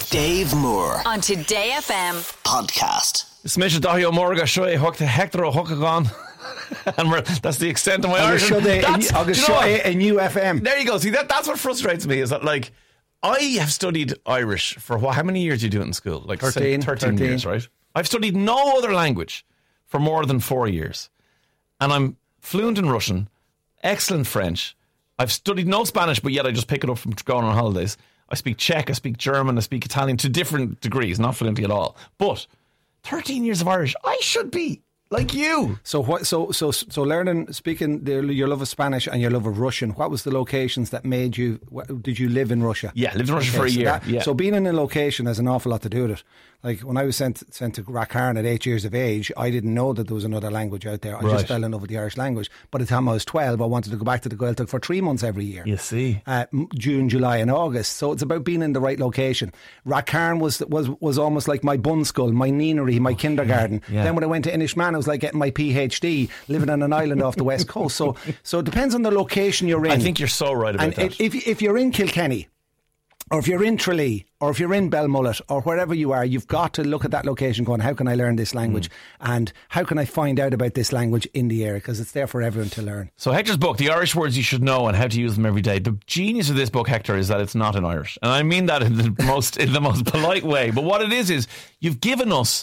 Dave Moore on Today FM podcast. Smisha Dahio Morga Shoy Hokta Hector Hokagon. And that's the extent of my Irish. I'll show a new FM. There you go. See, that's what frustrates me is that, like, I have studied Irish for how many years you do it in school? Like 13 years, right? I've studied no other language for more than 4 years. And I'm fluent in Russian, excellent French. I've studied no Spanish, but yet I just pick it up from going on holidays. I speak Czech, I speak German, I speak Italian to different degrees, not fluently at all. But 13 years of Irish, I should be like you. So what? So learning, speaking your love of Spanish and your love of Russian. What was the locations that made you? Did you live in Russia? Yeah, lived in Russia for a year. So being in a location has an awful lot to do with it. Like when I was sent to Rathcarn at 8 years of age, I didn't know that there was another language out there. I just fell in love with the Irish language. By the time I was 12, I wanted to go back to the Gaeltacht for 3 months every year. You see, June, July, and August. So it's about being in the right location. Rathcarn was almost like my bun school, my neenery, my kindergarten. Yeah. Then when I went to Inishmaan, it was like getting my PhD, living on an island off the west coast. So it depends on the location you're in. I think you're so right about that. If you're in Kilkenny, or if you're in Tralee, or if you're in Belmullet, or wherever you are, you've got to look at that location going, how can I learn this language? And how can I find out about this language in the area? Because it's there for everyone to learn. So Hector's book, The Irish Words You Should Know and How to Use Them Every Day. The genius of this book, Hector, is that it's not in Irish. And I mean that in the most polite way. But what it is you've given us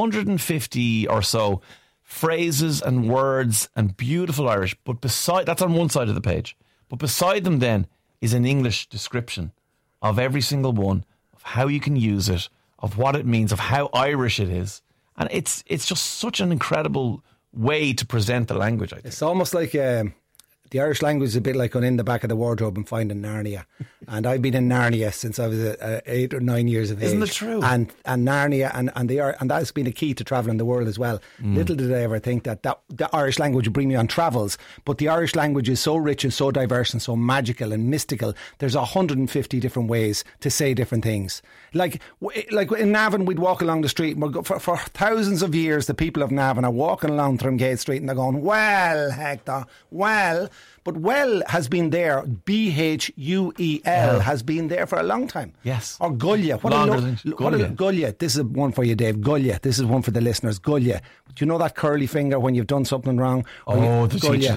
150 or so phrases and words and beautiful Irish. But that's on one side of the page. But beside them then is an English description of every single one, of how you can use it, of what it means, of how Irish it is. And it's just such an incredible way to present the language, I think. It's almost like the Irish language is a bit like going in the back of the wardrobe and finding Narnia. And I've been in Narnia since I was 8 or 9 years of age. Isn't it true? And Narnia and that's been a key to travelling the world as well. Little did I ever think that the Irish language would bring me on travels, but the Irish language is so rich and so diverse and so magical and mystical. There's 150 different ways to say different things. Like in Navan, we'd walk along the street and for thousands of years the people of Navan are walking along Trimgate Street and they're going, well, Hector, well. But well has been there. Bhuel has been there for a long time. Yes. Or Gullia. Gullia. This is one for you, Dave. Gullia. This is one for the listeners. Gullia. Do you know that curly finger when you've done something wrong? Gullia.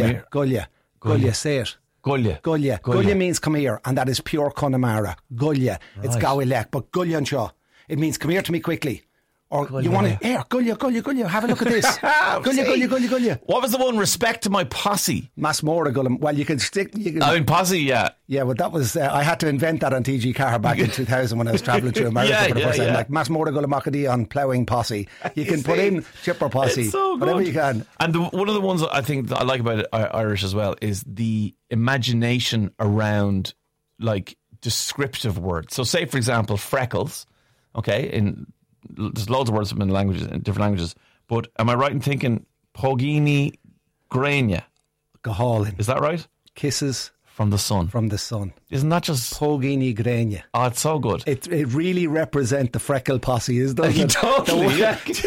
Say it. Gullia. Gullia means come here, and that is pure Connemara. Gullia. Right. It's Gawilek, but Gullia and Shaw. It means come here to me quickly. Or Gullia. You want to here, Gullia, have a look at this. Gullia. What was the one? Respect to my posse. Masmora Gullum. Well, you can stick. Posse, yeah. Yeah, well, that was I had to invent that on TG Carr back in 2000 when I was travelling through America for the first time. Like Masmora Gullum Macadee on ploughing posse. You can put in chipper posse, so whatever you can. And one of the ones I think that I like about Irish as well is the imagination around like descriptive words. So, say for example, freckles. Okay, there's loads of words in different languages. But am I right in thinking Pogini Grania? Gahalin. Is that right? Kisses from the sun. Isn't that just Pogini Grania? Oh, it's so good. It really represents the freckle posse, doesn't it? Totally.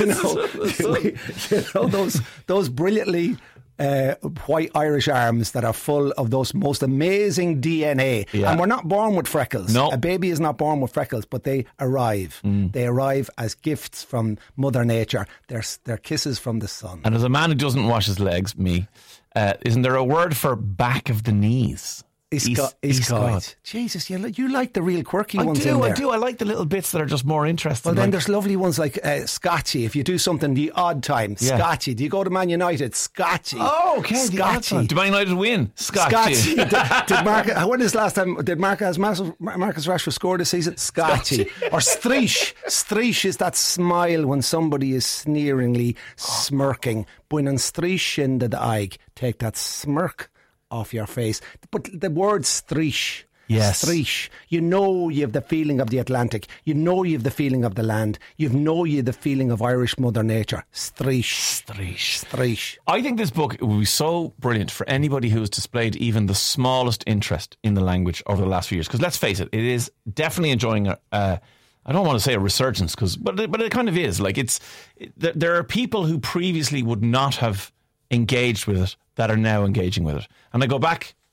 Those brilliantly white Irish arms that are full of those most amazing DNA. Yeah. And we're not born with freckles. No. A baby is not born with freckles, but they arrive. They arrive as gifts from Mother Nature. They're kisses from the sun. And as a man who doesn't wash his legs, isn't there a word for back of the knees? Iscod. Jesus, you like the real quirky ones in there. I do. I like the little bits that are just more interesting. Well, then there's lovely ones like Scotchy. If you do something the odd time, Scotchy. Do you go to Man United? Scotchy. Oh, okay. Scotchy. Did Man United win? Scotchy. Did Marcus? When is the last time? Marcus Rashford scored this season? Scotchy. Or Streesh. Streesh is that smile when somebody is sneeringly smirking. Buinan Streesh in the eye. Take that smirk off your face. But the word streesh, streesh, you have the feeling of the Atlantic, you have the feeling of the land, you have the feeling of Irish Mother Nature. Streesh. I think this book will be so brilliant for anybody who has displayed even the smallest interest in the language over the last few years, because let's face it is definitely enjoying I don't want to say a resurgence, but it kind of is. Like there are people who previously would not have engaged with it that are now engaging with it. And I go back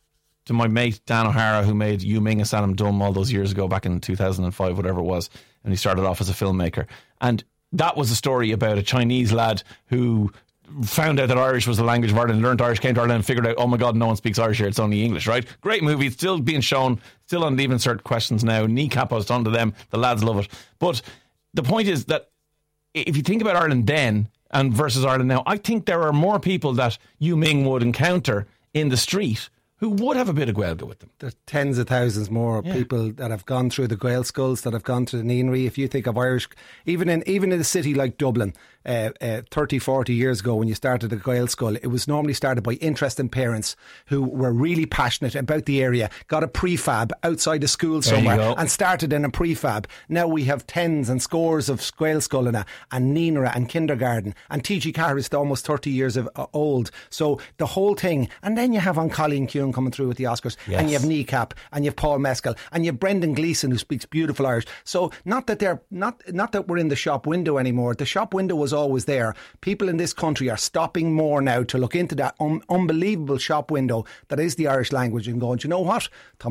to my mate Dan O'Hara, who made Yu Ming and Sanam Dum all those years ago, back in 2005, whatever it was, and he started off as a filmmaker. And that was a story about a Chinese lad who found out that Irish was the language of Ireland, learned Irish, came to Ireland and figured out, oh my God, no one speaks Irish here, it's only English, right? Great movie, it's still being shown, still on Leave Insert questions now. Kneecap us onto them, the lads love it. But the point is that if you think about Ireland then and versus Ireland now, I think there are more people that Yu Ming would encounter in the street who would have a bit of Gaeilge with them. There's tens of thousands more people that have gone through the Gael schools, that have gone to the Nianry. If you think of Irish, even in a city like Dublin, 30, 40 years ago when you started a Gael school, it was normally started by interested parents who were really passionate about the area, got a prefab outside a school somewhere and started in a prefab. Now we have tens and scores of Gael Scoilna and Nínara and kindergarten, and TG Carr is almost 30 years old. So the whole thing, and then you have Colleen Kuhn coming through with the Oscars, and you have Kneecap, and you have Paul Mescal, and you have Brendan Gleeson, who speaks beautiful Irish. So not that we're in the shop window anymore. The shop window was always there. People in this country are stopping more now to look into that unbelievable shop window that is the Irish language and going, do you know what? I'm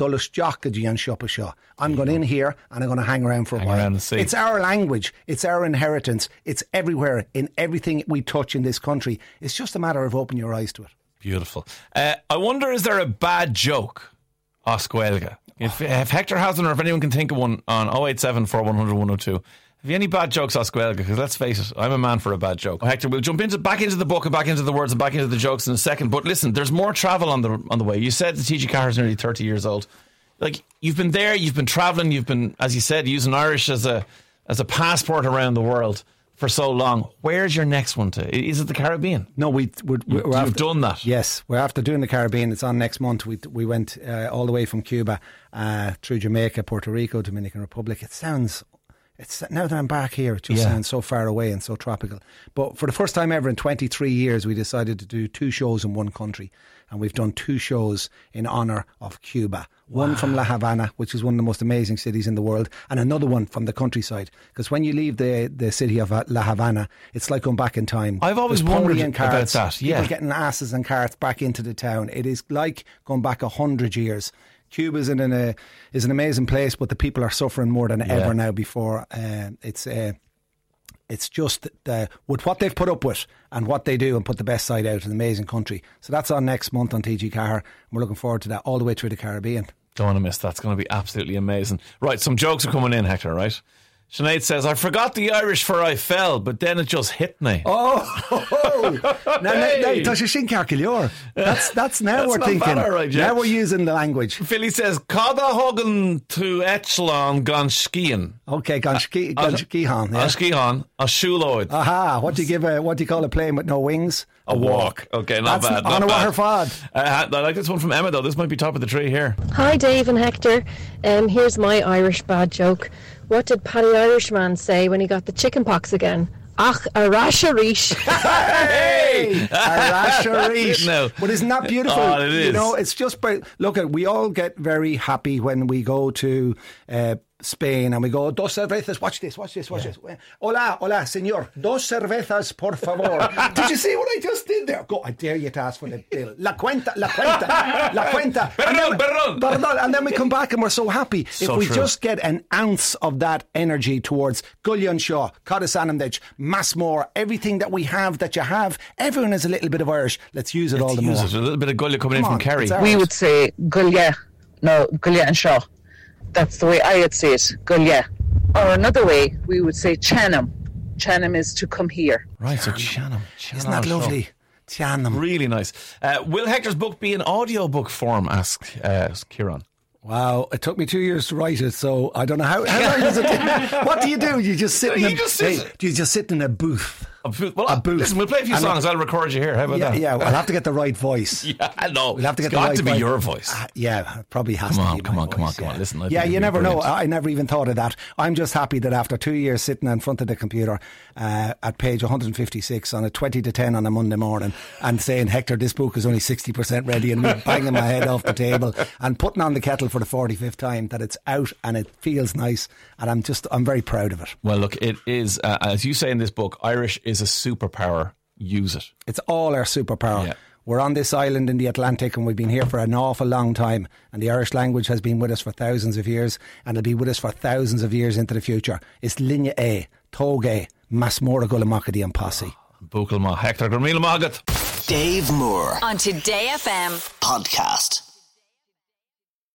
going in here and I'm going to hang around for a while. It's our language. It's our inheritance. It's everywhere in everything we touch in this country. It's just a matter of opening your eyes to it. Beautiful. I wonder, is there a bad joke os Gaeilge? If Hector has one, or if anyone can think of one, on 087 4100 102. Have you any bad jokes os Gaeilge? Because let's face it, I'm a man for a bad joke. Hector, we'll jump back into the book and back into the words and back into the jokes in a second. But listen, there's more travel on the way. You said that TG Carr is nearly 30 years old. Like, you've been there, you've been travelling, you've been, as you said, using Irish as a passport around the world for so long. Where's your next one to? Is it the Caribbean? No, we've done that. Yes, we're after doing the Caribbean. It's on next month. We went all the way from Cuba through Jamaica, Puerto Rico, Dominican Republic. It's now that I'm back here, it just sounds so far away and so tropical. But for the first time ever in 23 years, we decided to do 2 shows in one country. And we've done 2 shows in honour of Cuba. One from La Havana, which is one of the most amazing cities in the world, and another one from the countryside. Because when you leave the city of La Havana, it's like going back in time. I've always wondered about that. People getting asses and carts back into the town. It is like going back 100 years. Cuba is an amazing place, but the people are suffering more than ever now before. It's just with what they've put up with and what they do and put the best side out. An amazing country. So that's on next month on TG Carr, and we're looking forward to that all the way through the Caribbean. Don't want to miss that. It's going to be absolutely amazing. Right, some jokes are coming in, Hector, right? Sinead says, I forgot the Irish for I fell, but then it just hit me. That's now we're thinking. Right, now we're using the language. Philly says, Cada hogan to Echelon gan skiing. Okay, gan skihan. Skihan, a shoeloid. Aha, what do you call a plane with no wings? A walk. Okay, not bad. On a water fad. I like this one from Emma, though. This might be top of the tree here. Hi, Dave and Hector. Here's my Irish bad joke. What did Paddy Irishman say when he got the chicken pox again? Ach, a rash a reesh. Hey! A rash a reesh. No. But isn't that beautiful? Oh, it is. You know, it's just, look, we all get very happy when we go to Spain and we go, dos cervezas, watch this. Hola, señor, dos cervezas, por favor. Did you see what I just did there? Go, I dare you to ask for the bill. La cuenta. Perdón. And then we come back and we're so happy. So if we true. just get an ounce of that energy towards Gullion Shaw, Coddesanamditch, Massmore, everything that we have, that you have, everyone is a little bit of Irish. Let's use it all the more. A little bit of Gullia coming in from Kerry. We would say Gullia and Shaw. That's the way I would say it, Gullia. Or another way, we would say Chanam. Chanam is to come here. Right, so Chanam. Isn't that lovely? Chanam. Really nice. Will Hector's book be in audiobook form? Asks Kieran. Wow, it took me 2 years to write it, so I don't know how long does it take? What do? You just sit in you just sit in a booth. A booth. Listen, we'll play a few songs. I'll record you here. How about that? Yeah, we'll have to get the right voice. Yeah, no. We'll have to get it's got right to be voice. Your voice. Yeah, it probably has to be. Come on. Listen, you never know. I never even thought of that. I'm just happy that after 2 years sitting in front of the computer at page 156 on a 20 to 10 on a Monday morning and saying, Hector, this book is only 60% ready, and me banging my head off the table and putting on the kettle for the 45th time, that it's out and it feels nice, and I'm very proud of it. Well, look, it is, as you say in this book, Irish is a superpower. Use it. It's all our superpower. Yeah. We're on this island in the Atlantic and we've been here for an awful long time, and the Irish language has been with us for thousands of years and it'll be with us for thousands of years into the future. It's Linne A, Tógé, Masmóra Gulamacadí and Posse. Buchel Ma, Hector Gurmila Magat. Dave Moore on Today FM podcast.